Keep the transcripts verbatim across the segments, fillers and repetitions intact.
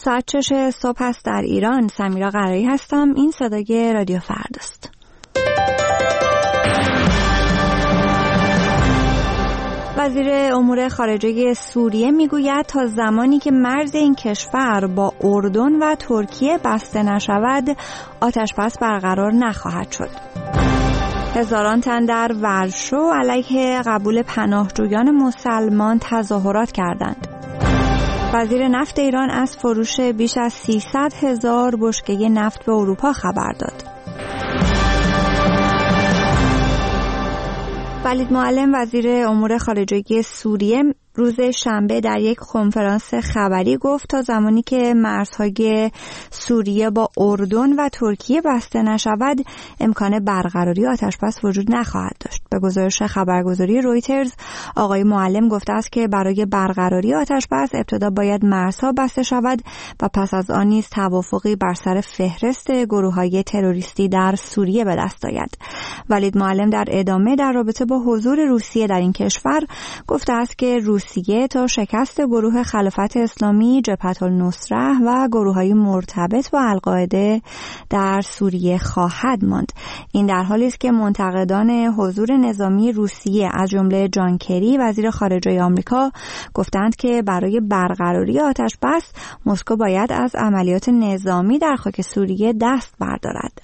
ساعت شش صبح است در ایران. سمیرا قرایی هستم. این صدای رادیو فرداست. وزیر امور خارجه سوریه میگوید تا زمانی که مرز این کشور با اردن و ترکیه بسته نشود، آتش‌بس برقرار نخواهد شد. هزاران تن در ورشو علیه قبول پناهجویان مسلمان تظاهرات کردند. وزیر نفت ایران از فروش بیش از سیصد هزار بشکه نفت به اروپا خبر داد. ولید معلم وزیر امور خارجه سوریه روز شنبه در یک کنفرانس خبری گفت تا زمانی که مرزهای سوریه با اردن و ترکیه بسته نشود، امکان برقراری آتش‌بس وجود نخواهد داشت. به گزارش خبرگزاری رویترز، آقای معلم گفته است که برای برقراری آتش‌بس ابتدا باید مرزها بسته شود و پس از آن نیز توافقی بر سر فهرست گروه‌های تروریستی در سوریه به دست آید. ولید معلم در ادامه در رابطه با حضور روسیه در این کشور گفته است که روسیه تا شکست گروه خلافت اسلامی، جبهة النصره و گروه‌های مرتبط با القاعده در سوریه خواهد ماند. این در حالی است که منتقدان حضور نظامی روسیه از جمله جان کری وزیر خارجه آمریکا گفتند که برای برقراری آتش‌بس مسکو باید از عملیات نظامی در خاک سوریه دست بردارد.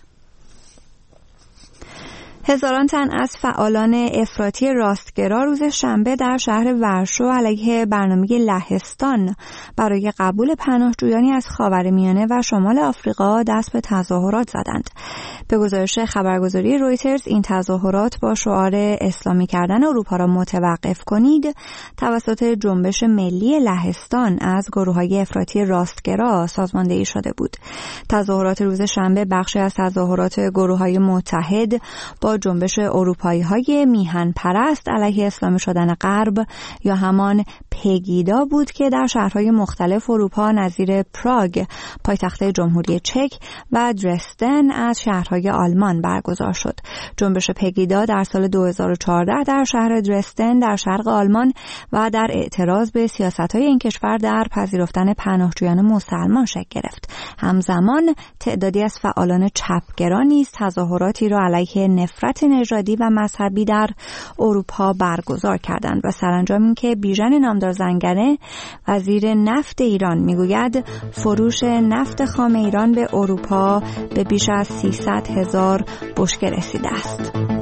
هزاران تن از فعالان افراطی راستگرا روز شنبه در شهر ورشو علیه برنامه لهستان برای قبول پناهجویانی از خاورمیانه و شمال آفریقا دست به تظاهرات زدند. به گزارش خبرگزاری رویترز، این تظاهرات با شعار اسلامی کردن اروپا را متوقف کنید توسط جنبش ملی لهستان از گروه‌های افراطی راستگرا سازماندهی شده بود. تظاهرات روز شنبه بخشی از تظاهرات گروه‌های متحد با جنبش اروپایی‌های میهن پرست علیه اسلامی شدن غرب یا همان پگیدا بود که در شهرهای مختلف اروپا نظیر پراگ پایتخت جمهوری چک و درستن از شهرهای آلمان برگزار شد. جنبش پگیدا در سال دو هزار و چهارده در شهر درستن در شرق آلمان و در اعتراض به سیاست‌های این کشور در پذیرفتن پناهجویان مسلمان شکل گرفت. همزمان تعدادی از فعالان چپگرا نیز تظاهراتی را علیه نفرت نژادی و مذهبی در اروپا برگزار کردند و سرانجام اینکه بیژن نامدار زنگنه وزیر نفت ایران میگوید فروش نفت خام ایران به اروپا به بیش از سیصد هزار بشکه رسیده است.